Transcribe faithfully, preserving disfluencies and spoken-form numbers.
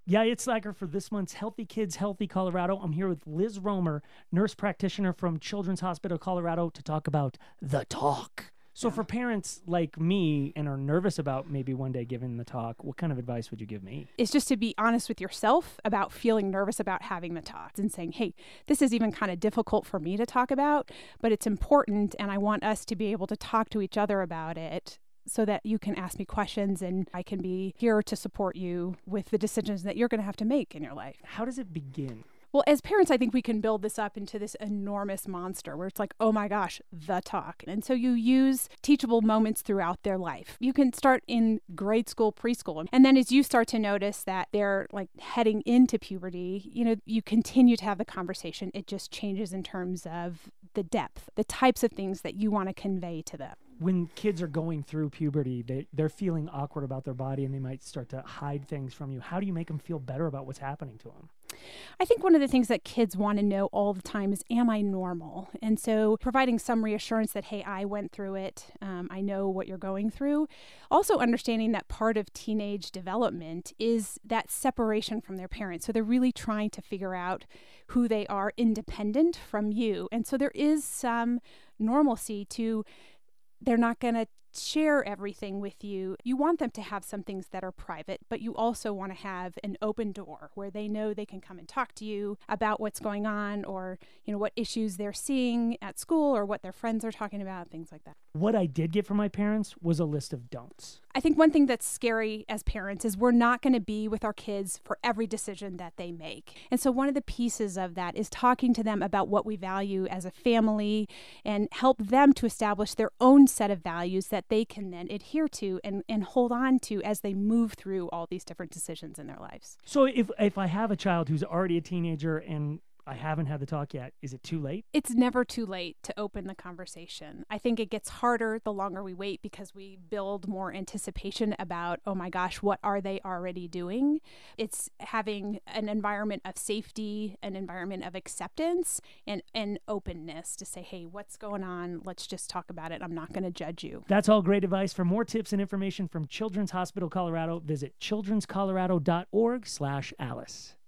Yeah, it's Slacker for this month's Healthy Kids, Healthy Colorado. I'm here with Liz Romer, nurse practitioner from Children's Hospital Colorado, to talk about the talk. So Yeah. for parents like me and are nervous about maybe one day giving the talk, what kind of advice would you give me? It's just to be honest with yourself about feeling nervous about having the talk and saying, hey, this is even kind of difficult for me to talk about, but it's important and I want us to be able to talk to each other about it so that you can ask me questions and I can be here to support you with the decisions that you're going to have to make in your life. How does it begin? Well, as parents, I think we can build this up into this enormous monster where it's like, oh my gosh, the talk. And so you use teachable moments throughout their life. You can start in grade school, preschool. And then as you start to notice that they're like heading into puberty, you know, you continue to have the conversation. It just changes in terms of the depth, the types of things that you want to convey to them. When kids are going through puberty, they, they're feeling awkward about their body and they might start to hide things from you. How do you make them feel better about what's happening to them? I think one of the things that kids want to know all the time is, am I normal? And so providing some reassurance that, hey, I went through it. Um, I know what you're going through. Also understanding that part of teenage development is that separation from their parents. So they're really trying to figure out who they are independent from you. And so there is some normalcy to, they're not going to share everything with you. You want them to have some things that are private, but you also want to have an open door where they know they can come and talk to you about what's going on or, you know, what issues they're seeing at school or what their friends are talking about, things like that. What I did get from my parents was a list of don'ts. I think one thing that's scary as parents is we're not going to be with our kids for every decision that they make. And so one of the pieces of that is talking to them about what we value as a family and help them to establish their own set of values that they can then adhere to and, and hold on to as they move through all these different decisions in their lives. So if, if I have a child who's already a teenager and I haven't had the talk yet, is it too late? It's never too late to open the conversation. I think it gets harder the longer we wait because we build more anticipation about, oh my gosh, what are they already doing? It's having an environment of safety, an environment of acceptance, and, and openness to say, hey, what's going on? Let's just talk about it. I'm not going to judge you. That's all great advice. For more tips and information from Children's Hospital Colorado, visit childrenscolorado dot org slash Alice.